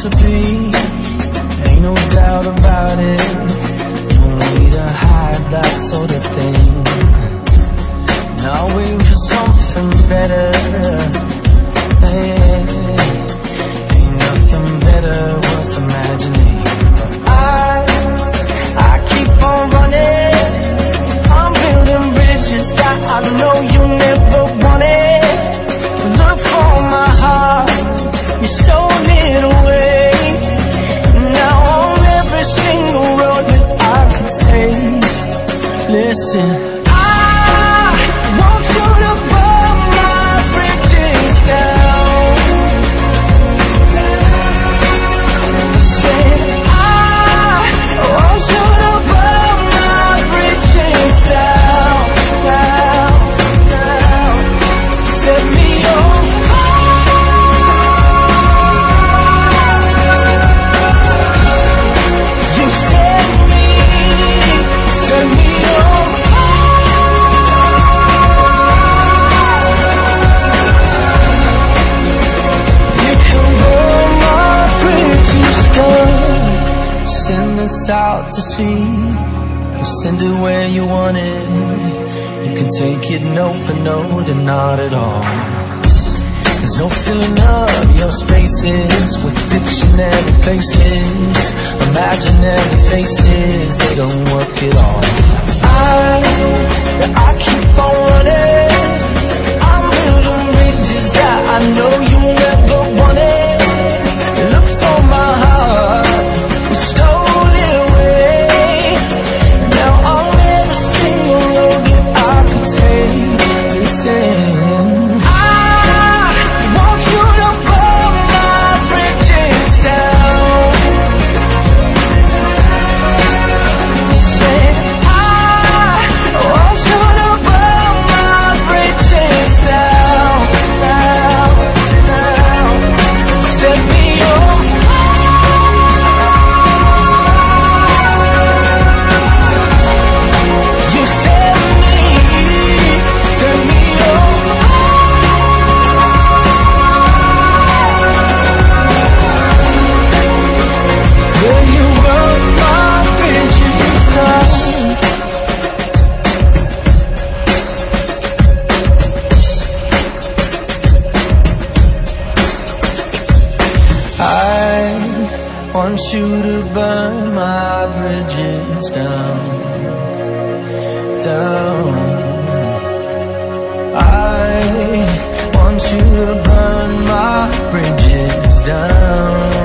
to be, ain't no doubt about it. No way to hide that sort of thing. Now wait for something better. Hey, ain't nothing better worth imagining. But I keep on running. I'm building bridges that I know you never wanted. Look for my heart, you stole it away. Now on every single road that I could take, listen, I want you to burn my bridges down. Say, I want you to burn my bridges down, down, down. Set me on out to sea, we'll send it where you want it. You can take it note for note and not at all. There's no filling up your spaces with dictionary places, imaginary faces, they don't work at all. I keep on running. I'm building bridges that I know you never wanted. Look for my heart, we stole it away. Now on every single road that I could take, listen, I want you to burn my bridges down. Say, I want you to burn my bridges down, down, down. Set me on want you to burn my bridges down, down. I want you to burn my bridges down.